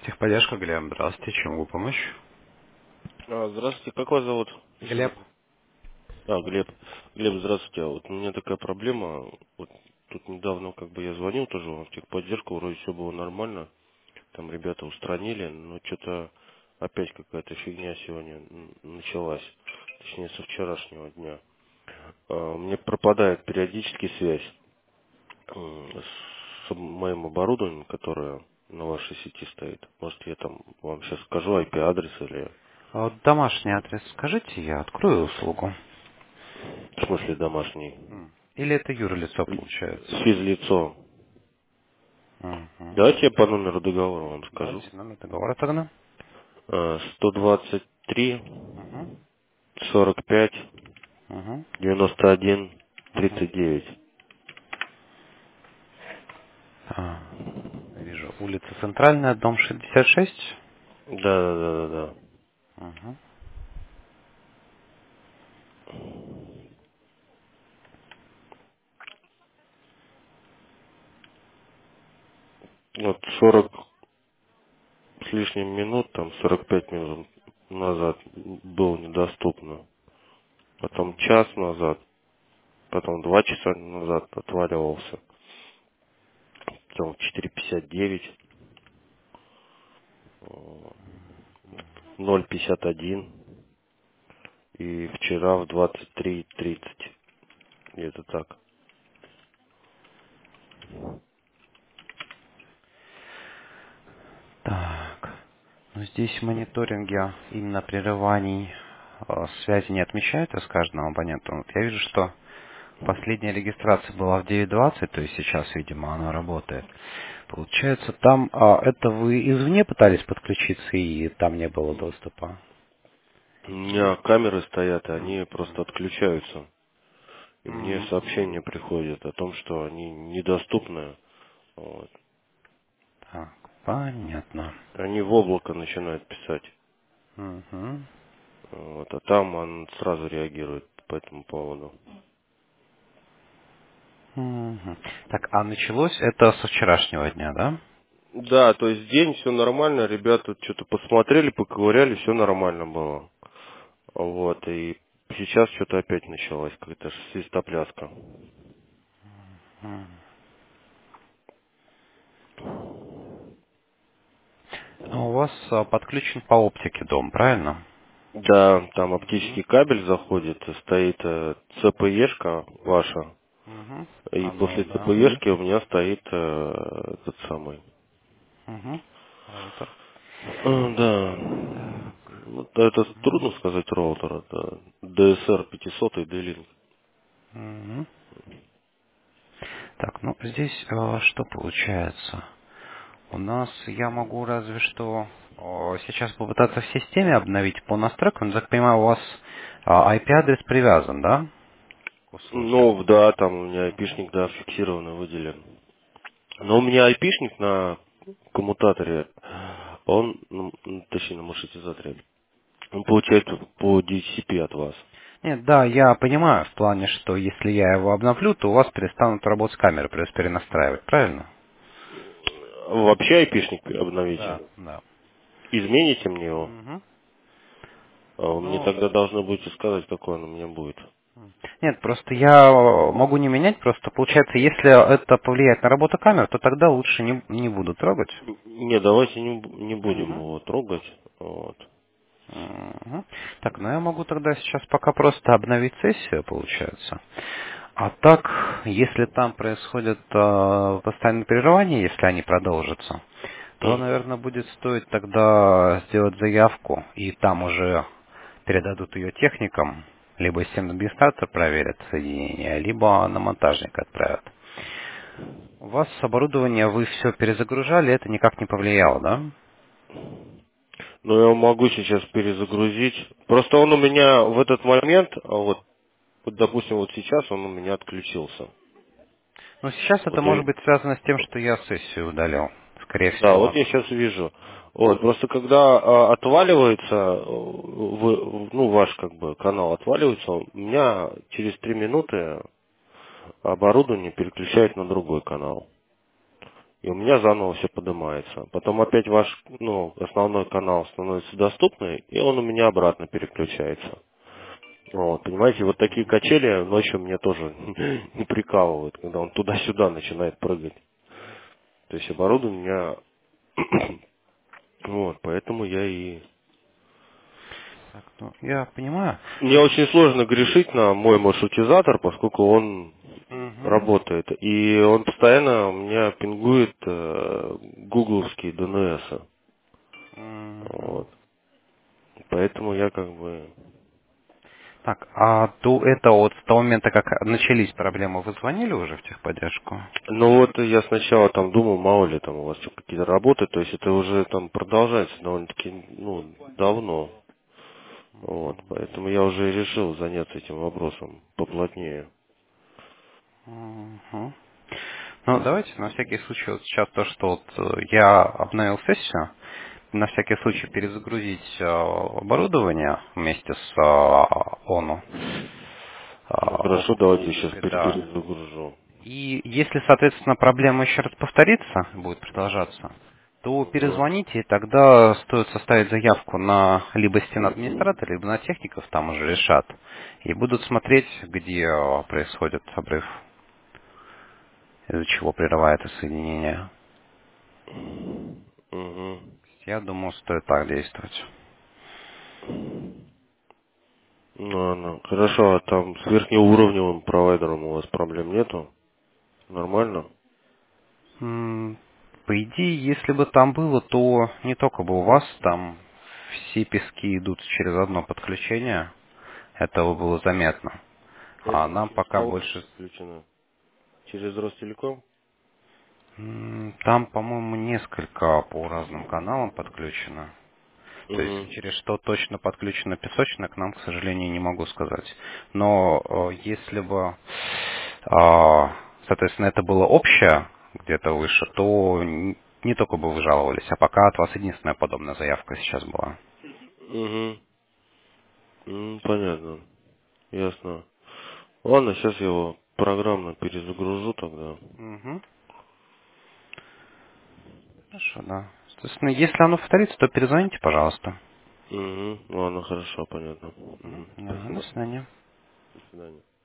Техподдержка, Глеб, здравствуйте, чем могу помочь? Здравствуйте, как вас зовут? Еще Глеб. раз. Глеб. Глеб, здравствуйте. Вот у меня такая проблема. Вот тут недавно я звонил тоже в техподдержку, вроде все было нормально. Там ребята устранили, но что-то опять какая-то фигня сегодня началась. Точнее, со вчерашнего дня. У меня пропадает периодически связь с моим оборудованием, которое на вашей сети стоит. Может, я там вам сейчас скажу IP-адрес или... Домашний адрес скажите, я открою услугу. В смысле домашний? Или это юрлицо получается? Физлицо. Угу. Давайте я по номеру договора вам скажу. Давайте номер договора тогда. 123 Угу. 45 Угу. 91 Угу. 39. Вижу, улица Центральная, дом 66. Да, да, да, да, да. Угу. Вот 40 с лишним минут, там 45 минут назад было недоступно. Потом час назад, потом 2 часа назад отваливался. Потом в 4:59, 0:51 и вчера в 23:30. Где-то так. Так. Ну, здесь в мониторинге именно прерываний связи не отмечается с каждым абонентом. Вот я вижу, что последняя регистрация была в 9:20, то есть сейчас, видимо, она работает. Получается, там это вы извне пытались подключиться, и там не было доступа? У меня камеры стоят, и М, они м, просто отключаются. И мне м. сообщение приходит о том, что они недоступны. Вот. Так, понятно. Они в облако начинают писать. Мгм. Вот. А там он сразу реагирует по этому поводу. Мгм. Так, а началось это со вчерашнего дня, да? Да, то есть день все нормально, ребята что-то посмотрели, поковыряли, все нормально было. Вот, и сейчас что-то опять началась какая-то свистопляска. М. Ну, у вас подключен по оптике дом, правильно? Да, там Мгм. оптический кабель заходит, стоит ЦПЕшка ваша, Угу. и Оно, после да. ЦПЕшки у меня стоит этот самый. Угу. Роутер. Да. Так. Ну, это трудно сказать роутер, это DSR 500 и D-Link. Мгм. Так, ну здесь что получается? У нас я могу разве что сейчас попытаться в системе обновить по настройкам. Я так понимаю, у вас IP-адрес привязан, да, к услуге? Ну, да, там у меня Мгм. айпишник, да, фиксированно выделен. Но у меня айпишник на коммутаторе, он, точнее на маршрутизаторе, он получает по DHCP от вас. Нет, да, я понимаю в плане, что если я его обновлю, то у вас перестанут работать камеры, придется перенастраивать, правильно? Вообще айпишник обновите. Да, да. Измените мне его. Мгм. А вы мне Ну, тогда должны будете сказать, какой он у меня будет. нет, просто я могу не менять, просто получается, если это повлияет на работу камер, то тогда лучше не буду трогать. Не, давайте не будем Мгм. его трогать. Вот. Мгм. Так, ну я могу тогда сейчас пока просто обновить сессию, получается. А так, если там происходят постоянные прерывания, если они продолжатся, то, Мгм. наверное, будет стоить тогда сделать заявку, и там уже передадут ее техникам, либо системный администратор проверит соединение, либо на монтажник отправят. У вас оборудование, вы все перезагружали, это никак не повлияло, да? Но я могу сейчас перезагрузить. Просто он у меня в этот момент, вот, допустим, вот сейчас он у меня отключился. Ну, сейчас это Вот может я, быть связано с тем, что я сессию удалил. Скорее да, вот всего. я сейчас вижу. Вот, просто когда отваливается, ну, ваш канал отваливается, у меня через 3 минуты оборудование переключает на другой канал. и у меня заново все поднимается. Потом опять ваш, ну, основной канал становится доступный, и он у меня обратно переключается. Вот, понимаете, вот такие качели ночью мне тоже не прикалывают, когда он туда-сюда начинает прыгать. То есть оборудование у меня вот, поэтому я и... Так, ну, я понимаю. Мне очень сложно грешить на мой маршрутизатор, поскольку он Угу. работает. И он постоянно у меня пингует гугловские DNS. Угу. Вот. Поэтому я как бы... Так, а до этого, вот с того момента, как начались проблемы, вы звонили уже в техподдержку? Ну вот я сначала там думал, мало ли там у вас что, какие-то работы, то есть это уже там продолжается довольно-таки, ну, давно. Вот, поэтому я уже решил заняться этим вопросом поплотнее. Мгм. Ну, давайте на всякий случай, вот сейчас то, что вот я обновил сессию, на всякий случай перезагрузить оборудование вместе с ОНУ. Ну В хорошо, давайте сейчас принципе, да. перезагружу. И если, соответственно, проблема еще раз повторится, будет продолжаться, то Мгм. перезвоните, и тогда стоит составить заявку на либо стену-администратора, либо на техников, там уже решат. И будут смотреть, где происходит обрыв, из-за чего прерывается соединение. Мгм. Я думаю, стоит так действовать. Ну ладно. Хорошо, а там с верхнеуровневым провайдером у вас проблем нету? Нормально? По идее, если бы там было, то не только бы у вас, там все пески идут через одно подключение, этого было заметно. А Это нам через пока кого больше... подключено? Через Ростелеком? Там, по-моему, несколько по разным каналам подключено. То есть Угу. через что точно подключена песочная, к нам, к сожалению, не могу сказать. Но если бы, соответственно, это было общее где-то выше, то не только бы вы жаловались, а пока от вас единственная подобная заявка сейчас была. Угу. Понятно. Ясно. Ладно, сейчас я его программно перезагружу тогда. Угу. Хорошо, да. Соответственно, если оно повторится, то перезвоните, пожалуйста. Угу. Ладно, хорошо, понятно. Мгм. Угу. Да, до Спасибо. свидания. До свидания.